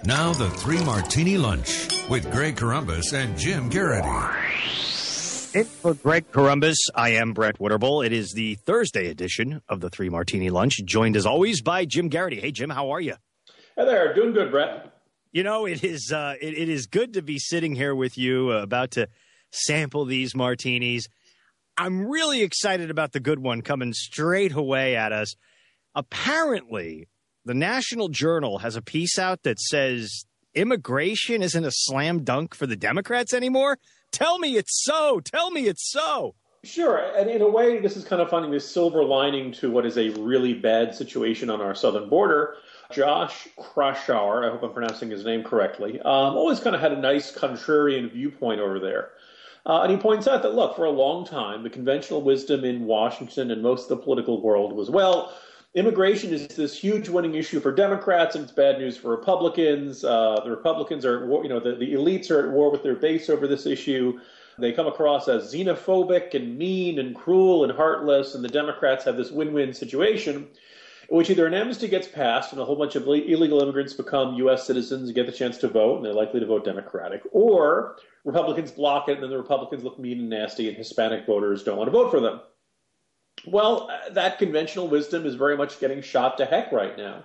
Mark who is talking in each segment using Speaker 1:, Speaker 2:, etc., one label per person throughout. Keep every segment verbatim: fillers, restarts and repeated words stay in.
Speaker 1: Now the Three Martini Lunch with Greg Corombos and Jim Garrity.
Speaker 2: In for Greg Corombos, I am Brett Witterbull. It is the Thursday edition of the Three Martini Lunch, joined as always by Jim Garrity. Hey, Jim, how are you?
Speaker 3: Hey there, doing good, Brett.
Speaker 2: You know, it is uh, it, it is good to be sitting here with you, uh, about to sample these martinis. I'm really excited about the good one coming straight away at us. Apparently, the National Journal has a piece out that says immigration isn't a slam dunk for the Democrats anymore. Tell me it's so. Tell me it's so.
Speaker 3: Sure. And in a way, this is kind of finding this silver lining to what is a really bad situation on our southern border. Josh Kraushaar, I hope I'm pronouncing his name correctly, um, always kind of had a nice contrarian viewpoint over there. Uh, and he points out that, look, for a long time, the conventional wisdom in Washington and most of the political world was, well, immigration is this huge winning issue for Democrats, and it's bad news for Republicans. Uh, the Republicans are at war, you know, the, the elites are at war with their base over this issue. They come across as xenophobic and mean and cruel and heartless, and the Democrats have this win-win situation in which either an amnesty gets passed and a whole bunch of illegal immigrants become U S citizens and get the chance to vote, and they're likely to vote Democratic, or Republicans block it, and then the Republicans look mean and nasty, and Hispanic voters don't want to vote for them. Well, that conventional wisdom is very much getting shot to heck right now,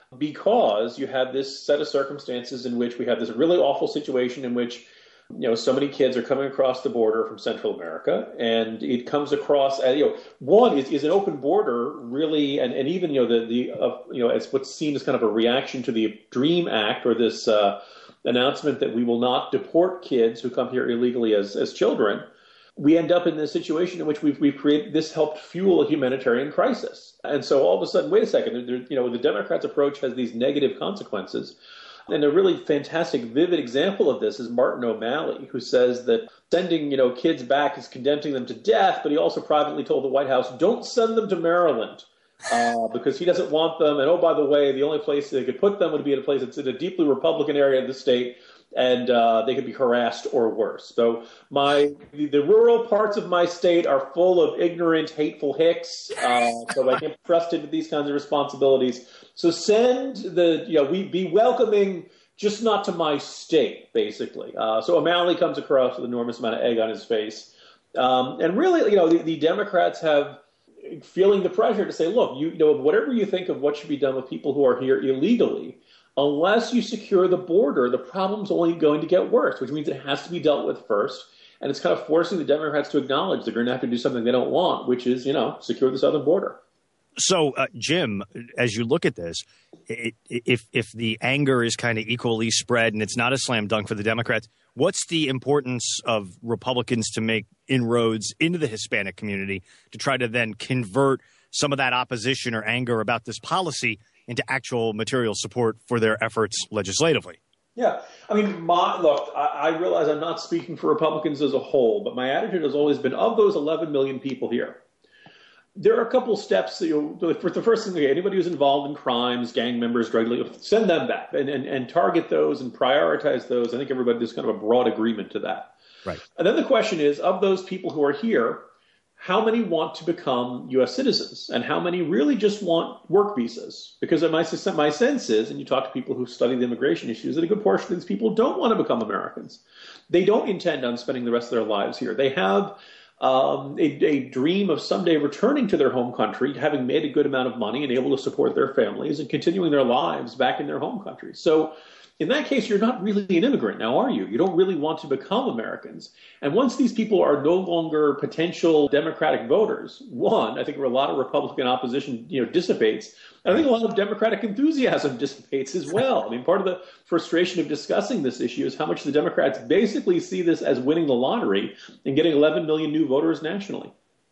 Speaker 3: because you have this set of circumstances in which we have this really awful situation in which, you know, so many kids are coming across the border from Central America, and it comes across, uh, you know, one is, is an open border really, and, and even, you know, the, the uh, you know, it's what's seen as kind of a reaction to the DREAM Act, or this uh, announcement that we will not deport kids who come here illegally as, as children. We end up in this situation in which we've, we've created, this helped fuel a humanitarian crisis. And so all of a sudden, wait a second, there, you know, the Democrats' approach has these negative consequences. And a really fantastic, vivid example of this is Martin O'Malley, who says that sending, you know, kids back is condemning them to death, but he also privately told the White House, don't send them to Maryland, uh, because he doesn't want them. And oh, by the way, the only place they could put them would be in a place that's in a deeply Republican area of the state, and uh, they could be harassed or worse. So my the, the rural parts of my state are full of ignorant, hateful hicks, uh, so I can't be trusted with these kinds of responsibilities. So send the, you know, we be welcoming, just not to my state, basically. Uh, so O'Malley comes across with an enormous amount of egg on his face. Um, and really, you know, the, the Democrats have feeling the pressure to say, look, you, you know, whatever you think of what should be done with people who are here illegally, unless you secure the border, the problem's only going to get worse, which means it has to be dealt with first. And it's kind of forcing the Democrats to acknowledge they're going to have to do something they don't want, which is, you know, secure the southern border.
Speaker 2: So, uh, Jim, as you look at this, it, if if the anger is kind of equally spread and it's not a slam dunk for the Democrats, what's the importance of Republicans to make inroads into the Hispanic community to try to then convert some of that opposition or anger about this policy into actual material support for their efforts legislatively?
Speaker 3: Yeah. I mean, my, look, I, I realize I'm not speaking for Republicans as a whole, but my attitude has always been, of those eleven million people here, there are a couple steps. That, you know, for the first thing, anybody who's involved in crimes, gang members, drug dealers, send them back and, and, and target those and prioritize those. I think everybody, there's kind of a broad agreement to that. Right. And then the question is, of those people who are here, how many want to become U S citizens, and how many really just want work visas? Because my, my sense is, and you talk to people who study the immigration issues, that a good portion of these people don't want to become Americans. They don't intend on spending the rest of their lives here. They have um, a, a dream of someday returning to their home country, having made a good amount of money and able to support their families and continuing their lives back in their home country. So in that case, you're not really an immigrant now, are you? You don't really want to become Americans. And once these people are no longer potential Democratic voters, one, I think a lot of Republican opposition, you know, dissipates. And I think a lot of Democratic enthusiasm dissipates as well. I mean, part of the frustration of discussing this issue is how much the Democrats basically see this as winning the lottery and getting eleven million new voters nationally.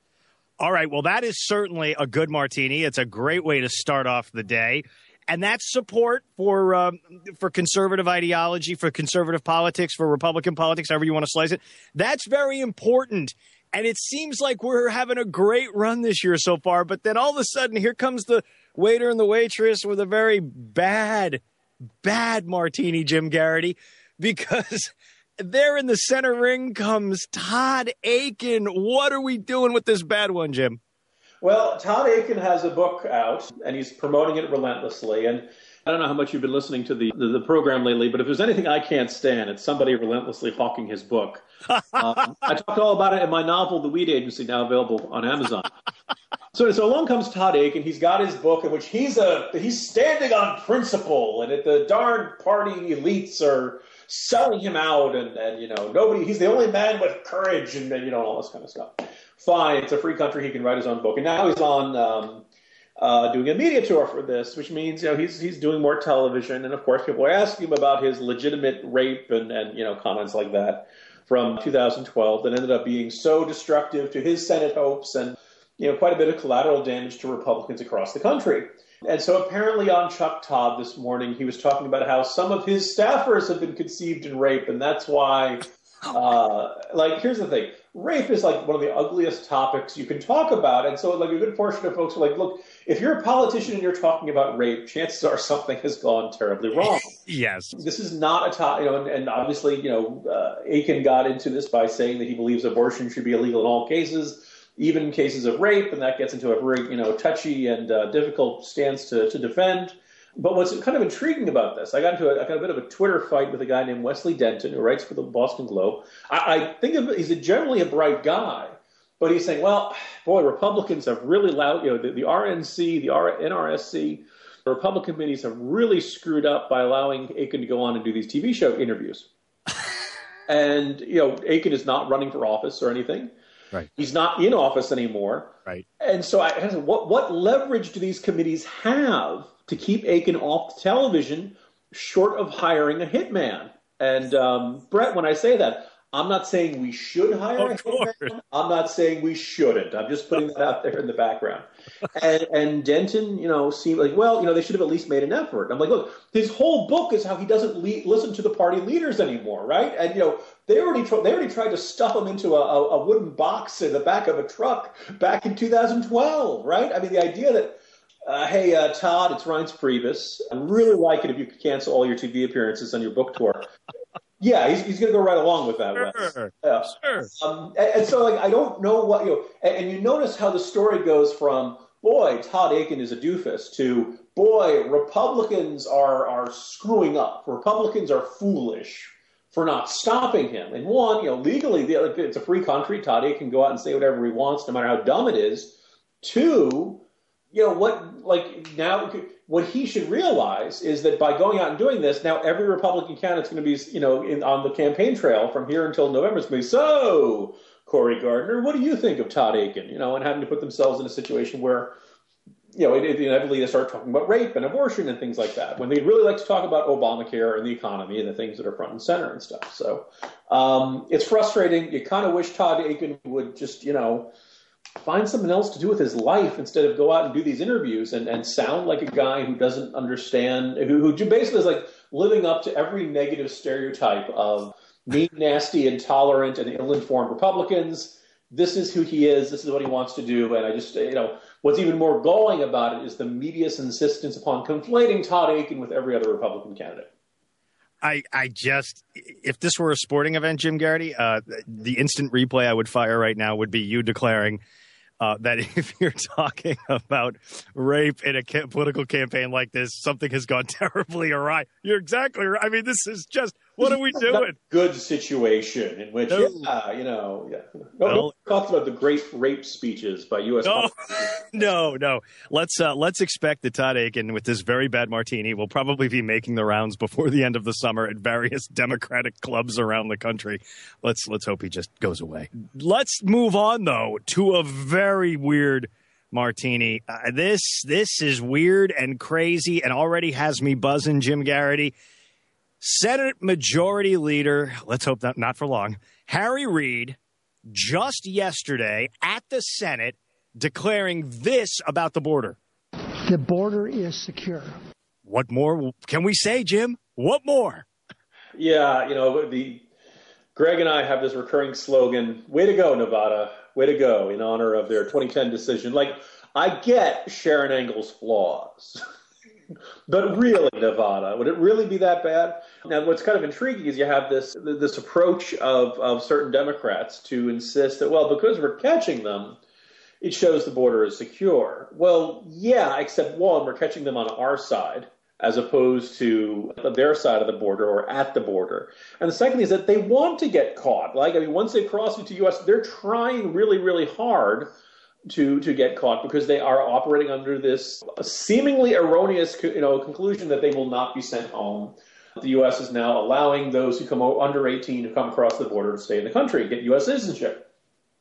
Speaker 2: All right. Well, that is certainly a good martini. It's a great way to start off the day. And that's support for um, for conservative ideology, for conservative politics, for Republican politics, however you want to slice it. That's very important. And it seems like we're having a great run this year so far. But then all of a sudden, here comes the waiter and the waitress with a very bad, bad martini, Jim Garrity, because there in the center ring comes Todd Akin. What are we doing with this bad one, Jim?
Speaker 3: Well, Todd Akin has a book out, and he's promoting it relentlessly. And I don't know how much you've been listening to the, the, the program lately, but if there's anything I can't stand, it's somebody relentlessly hawking his book. uh, I talked all about it in my novel, The Weed Agency, now available on Amazon. So, so along comes Todd Akin. He's got his book in which he's a he's standing on principle, and the darn party elites are selling him out, and, and you know nobody. He's the only man with courage, and, and you know all this kind of stuff. Fine, it's a free country. He can write his own book, and now he's on um, uh, doing a media tour for this, which means you know he's he's doing more television, and of course people are asking him about his legitimate rape and and you know comments like that from two thousand twelve that ended up being so destructive to his Senate hopes and. You know, quite a bit of collateral damage to Republicans across the country. And so apparently on Chuck Todd this morning, he was talking about how some of his staffers have been conceived in rape. And that's why, uh, like, here's the thing. Rape is like one of the ugliest topics you can talk about. And so like a good portion of folks are like, look, if you're a politician and you're talking about rape, chances are something has gone terribly wrong.
Speaker 2: Yes. This
Speaker 3: is not a topic, you know, and, and obviously, you know, uh, Akin got into this by saying that he believes abortion should be illegal in all cases. Even in cases of rape, and that gets into a very, you know, touchy and uh, difficult stance to, to defend. But what's kind of intriguing about this, I got into a, I got a bit of a Twitter fight with a guy named Wesley Denton, who writes for the Boston Globe. I, I think of, he's a generally a bright guy, but he's saying, well, boy, Republicans have really loud, you know, the, the R N C, the N R S C, the Republican committees have really screwed up by allowing Akin to go on and do these T V show interviews. And, you know, Akin is not running for office or anything.
Speaker 2: Right.
Speaker 3: He's not in office anymore. Right. And so I said, what, what leverage do these committees have to keep Akin off the television short of hiring a hitman? And um, Brett, when I say that, I'm not saying we should hire a hitman. I'm not saying we shouldn't. I'm just putting that out there in the background. And, and Denton, you know, seemed like, well, you know, they should have at least made an effort. I'm like, look, his whole book is how he doesn't le- listen to the party leaders anymore, right? And, you know, they already, tr- they already tried to stuff him into a, a, a wooden box in the back of a truck back in two thousand twelve, right? I mean, the idea that, uh, hey, uh, Todd, it's Reince Priebus. I'd really like it if you could cancel all your T V appearances on your book tour. Yeah, he's, he's going to go right along with that.
Speaker 2: Sure,
Speaker 3: yeah.
Speaker 2: sure.
Speaker 3: Um, and, and so, like, I don't know what, you know, and, and you notice how the story goes from, boy, Todd Akin is a doofus, to, boy, Republicans are, are screwing up. Republicans are foolish for not stopping him. And one, you know, legally, it's a free country. Todd Akin can go out and say whatever he wants, no matter how dumb it is. Two, you know, what, like, now, what he should realize is that by going out and doing this, now every Republican candidate's going to be, you know, in, on the campaign trail from here until November. It's going to be, so, Cory Gardner, what do you think of Todd Akin? You know, and having to put themselves in a situation where, you know, it, it, inevitably they start talking about rape and abortion and things like that, when they'd really like to talk about Obamacare and the economy and the things that are front and center and stuff. So um, it's frustrating. You kind of wish Todd Akin would just, you know, find something else to do with his life instead of go out and do these interviews and, and sound like a guy who doesn't understand, who, who basically is like living up to every negative stereotype of mean, nasty, intolerant, and ill-informed Republicans. This is who he is. This is what he wants to do. And I just, you know, what's even more galling about it is the media's insistence upon conflating Todd Akin with every other Republican candidate.
Speaker 2: I, I just, if this were a sporting event, Jim Garrity, uh, the instant replay I would fire right now would be you declaring uh, that if you're talking about rape in a ca- political campaign like this, something has gone terribly awry. You're exactly right. I mean, this is just, what are we doing?
Speaker 3: Good situation in which, no. yeah, you know, yeah. No, well, no talks about the great rape speeches by U S
Speaker 2: No, no, no. Let's uh, let's expect that Todd Akin, with this very bad martini, will probably be making the rounds before the end of the summer at various Democratic clubs around the country. Let's let's hope he just goes away. Let's move on, though, to a very weird martini. Uh, this this is weird and crazy and already has me buzzing, Jim Garrity. Senate Majority Leader, let's hope that not for long, Harry Reid, just yesterday at the Senate, declaring this about the border.
Speaker 4: The border is secure.
Speaker 2: What more can we say, Jim? What more?
Speaker 3: Yeah, you know, the Greg and I have this recurring slogan, way to go, Nevada, way to go, in honor of their twenty ten decision. Like, I get Sharon Engel's flaws. But really, Nevada, would it really be that bad? Now, what's kind of intriguing is you have this this approach of, of certain Democrats to insist that, well, because we're catching them, it shows the border is secure. Well, yeah, except one, we're catching them on our side. as opposed to their side of the border or at the border. And the second is that they want to get caught. Like, I mean, once they cross into the U S, they're trying really, really hard to to get caught because they are operating under this seemingly erroneous, you know, conclusion that they will not be sent home. The U S is now allowing those who come under eighteen to come across the border to stay in the country, get U S citizenship.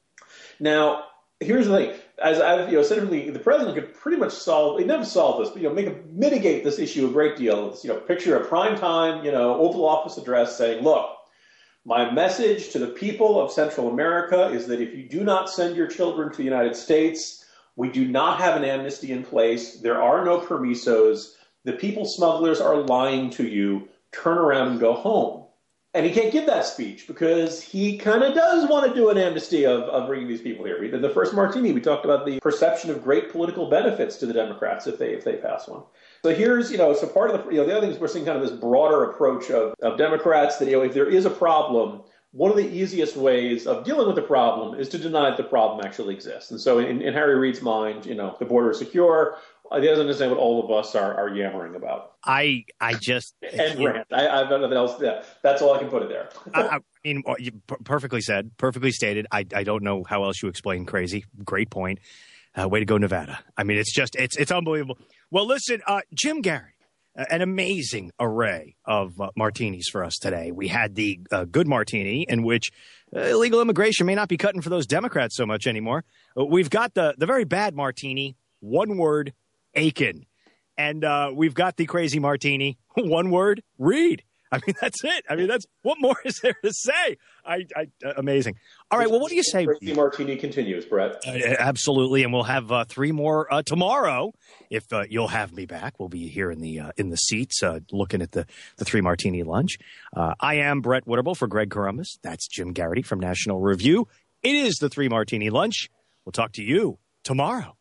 Speaker 3: Now, here's the thing. As I've you know, said, the president could pretty much solve, he never solve this, but, you know, make a, mitigate this issue a great deal. It's, you know, picture a prime time, you know, Oval Office address saying, look, my message to the people of Central America is that if you do not send your children to the United States, we do not have an amnesty in place. There are no permisos. The people smugglers are lying to you. Turn around and go home. And he can't give that speech because he kind of does want to do an amnesty of, of bringing these people here. The first martini, we talked about the perception of great political benefits to the Democrats if they if they pass one. So here's, you know, so part of the, you know, the other thing is we're seeing kind of this broader approach of, of Democrats that, you know, if there is a problem, one of the easiest ways of dealing with the problem is to deny that the problem actually exists. And so in, in Harry Reid's mind, you know, the border is secure. He doesn't understand what all of us are, are yammering about.
Speaker 2: I I just
Speaker 3: and rant. I, I've got nothing else. Yeah, that's all I can put it there.
Speaker 2: I, I mean, perfectly said, perfectly stated. I I don't know how else you explain crazy. Great point. Uh, way to go, Nevada. I mean, it's just it's it's unbelievable. Well, listen, uh, Jim Garrity, uh, an amazing array of uh, martinis for us today. We had the uh, good martini, in which uh, illegal immigration may not be cutting for those Democrats so much anymore. Uh, we've got the the very bad martini, one word. Aiken. And uh, we've got the crazy martini, one word, Reid. I mean, that's it. I mean, that's what more is there to say? I, I uh, amazing. All right. Well, what do you say?
Speaker 3: Crazy martini continues, Brett.
Speaker 2: Uh, absolutely. And we'll have uh, three more uh, tomorrow. If uh, you'll have me back, we'll be here in the uh, in the seats uh, looking at the, the three martini lunch. Uh, I am Brett Winterble for Greg Corombos. That's Jim Garrity from National Review. It is the three martini lunch. We'll talk to you tomorrow.